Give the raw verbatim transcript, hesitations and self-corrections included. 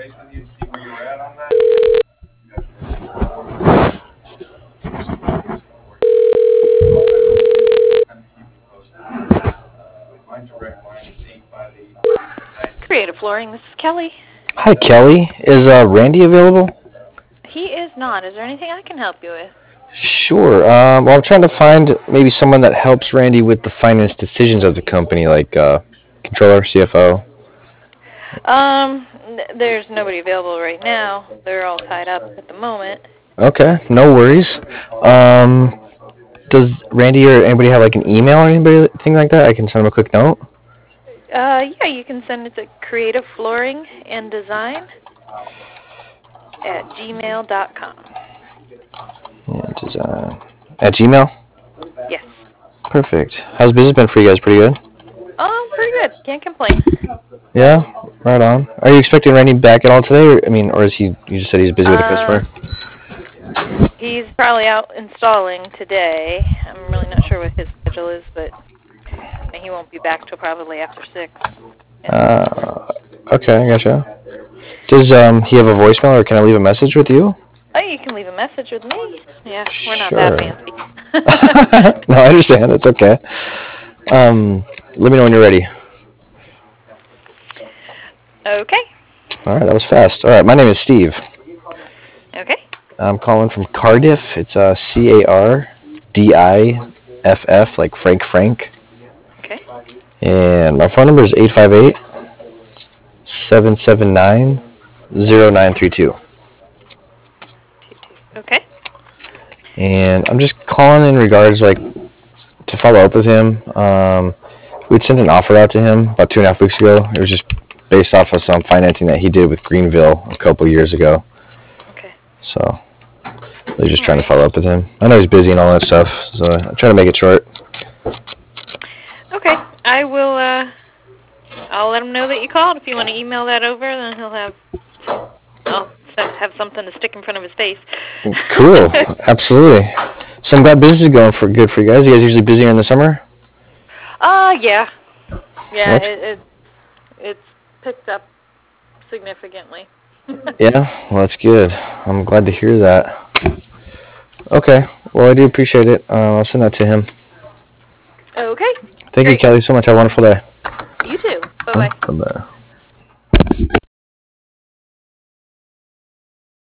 base with you and see where you're at on that. You guys kind of keep me posted. Uh, my direct line is eight five eight. Creative Flooring, this is Kelly. Hi, Kelly. Is uh, Randy available? He is not. Is there anything I can help you with? Sure. Um, well, I'm trying to find maybe someone that helps Randy with the finance decisions of the company, like uh, controller, C F O. Um, th- there's nobody available right now. They're all tied up at the moment. Okay, no worries. Um, does Randy or anybody have like an email or anything like that? I can send him a quick note. Uh, yeah, you can send it to Creative Flooring and Design at gmail dot com. Yeah, design at Gmail. Yes. Perfect. How's business been for you guys? Pretty good. Oh, pretty good. Can't complain. Yeah, right on. Are you expecting Randy back at all today? Or, I mean, or is he? You just said he's busy with a Uh, customer. He's probably out installing today. I'm really not sure what his schedule is, but he won't be back till probably after six. Uh, okay, I gotcha. Does um he have a voicemail, or can I leave a message with you? Oh, you can leave a message with me. Yeah, we're not Sure. that fancy. No, I understand. That's okay. Um, let me know when you're ready. Okay. All right, that was fast. All right, my name is Steve. Okay. I'm calling from Cardiff. It's uh, C A R D I F F, like Frank Frank. Okay. And my phone number is eight five eight, seven seven nine, zero nine three two. Okay. And I'm just calling in regards, like, to follow up with him. Um, we'd sent an offer out to him about two and a half weeks ago. It was just based off of some financing that he did with Greenville a couple years ago. Okay. So they're just trying to follow up with him. I know he's busy and all that stuff, so I'm trying to make it short. Okay. I will, uh, I'll let him know that you called. If you want to email that over, then he'll have, I'll have something to stick in front of his face. Cool. Absolutely. So I'm glad business is going for good for you guys. You guys usually busier in the summer? Uh, yeah. Yeah, What? it, it, it's picked up significantly. Yeah? Well, that's good. I'm glad to hear that. Okay. Well, I do appreciate it. Uh, I'll send that to him. Okay. Thank Great. you, Kelly, so much. Have a wonderful day. You too. Bye-bye. Bye-bye.